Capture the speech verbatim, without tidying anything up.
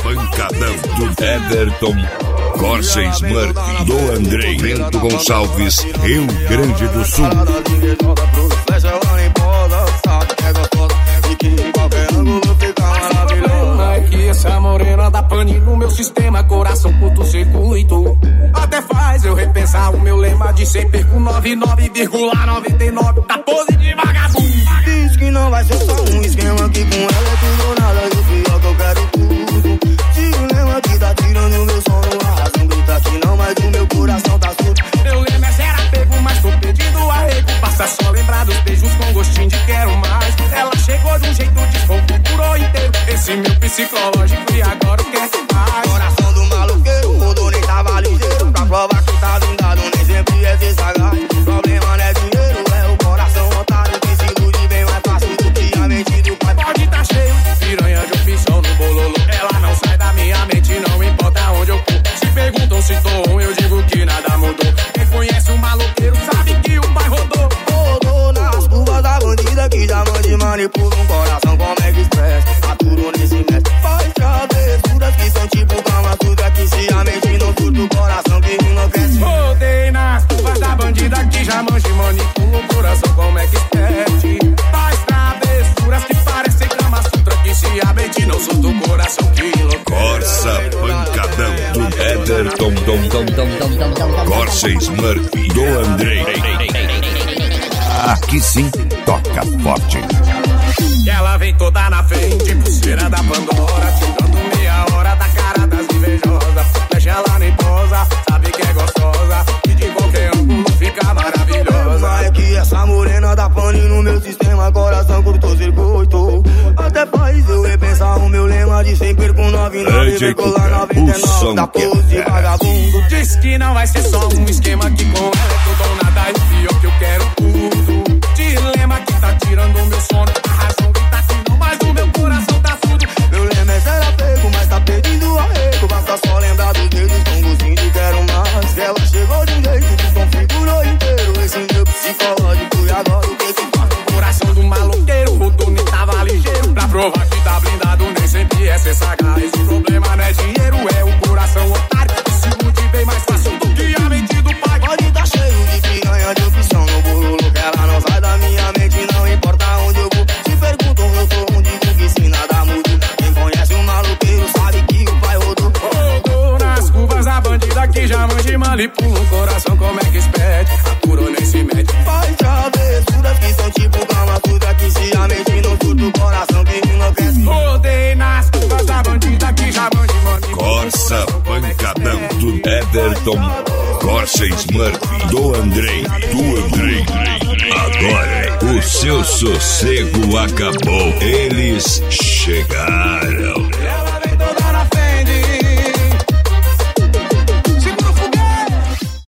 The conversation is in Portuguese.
pancadão do Ederton, Corsa Smurf, do Andrei, Bento Gonçalves, Rio Grande do Sul. Essa morena dá pane no meu sistema, coração curto-circuito. Até faz eu repensar o meu lema de cem perco noventa e nove vírgula noventa e nove. Tá pose de vagabundo. Diz que não vai ser só um esquema, que com ela é tudo ou nada. E o pior que eu quero tudo. Dilema que tá tirando meu sono. A razão grita que não, mas o meu coração tá surdo. Meu lema é ser apego, mas tô pedindo arrego. Basta só lembrar dos beijos com gostinho de quero mais. Ela chegou de um jeito desconfigurou inteiro esse meu psicológico e agora quer mais. Coração do maloqueiro, mudou, nem tava ligeiro. Pra provar que tá blindado, nem sempre é ser sagaz. Problema não é dinheiro, é o coração otário que se ilude bem mais fácil do que a mente do pai. Pode tá cheio de piranha de opção no bololo. Ela não sai da minha mente, não importa onde eu for. Se perguntam se tô ruim, eu digo que nada mudou. Quem conhece o maloqueiro sabe que o pai rodou. Rodou nas curvas da bandida que já mande manipula um coração como é que expressa. Aturo nesse mestre, faz travessuras que são tipo calma suja. Que se a mente não surta o coração que enlouquece. Rodei nas curvas da bandida que já mande manipula o coração como é que experte. Faz travessuras que parecem cama sutra. Que se a mente não surta o coração que enlouquece. Corsa pancadão do Ederton, dom, dom, dom, dom, dom, dom. Corsa Smurf, do Andrei. Aqui sim, toca forte. Ela vem toda na frente, pulseira da Pandora, tirando meia hora da cara das invejosas. Deixa ela nem posa, sabe que é gostosa, e de qualquer ângulo fica maravilhosa. Mas é que essa morena dá pane no meu sistema, coração curto-circuito. Até faz eu repensar o meu lema de cem perco noventa e nove vírgula noventa e nove. Da pose de vagabundo. Diz que não vai ser só um esquema, que com ela é tudo ou nada. E o pior que eu quero tudo. Dilema que tá tirando o meu sono. A razão que tá aqui não, mas o meu coração tá surdo. Meu lema é ser apego, mas tá pedindo arrego. Basta só lembrar dos dedos com gostinho de quero mais. Ela chegou de um jeito, desconfigurou inteiro esse meu psicológico. E agora o que que faz? O coração do maloqueiro rodou, nem tava ligeiro. Pra provar que tá blindado, nem sempre é ser sagaz. O problema não é dinheiro, é o coração otário. Que se ilude bem mais fácil do que a mente do pai. Pode tá cheio de piranha de opção no bolo. Que ela não sai da minha mente, não importa onde eu vou. Se perguntam eu sou um, digo que se nada muda. Quem conhece o maloqueiro sabe que o pai rodou. Rodou nas curvas a bandida que já manja e manipula o coração como é que expede. Apurou nem se mete. Faz travessuras que são tipo calma suja. Que se a mente não surta o coração que enlouquece. Rodei nas curvas da bandida que já manja e manipula. Corsa pancadão do Ederton, Corsa Smurf, do Andrei, do Andrei. Agora o seu sossego acabou. Eles chegaram.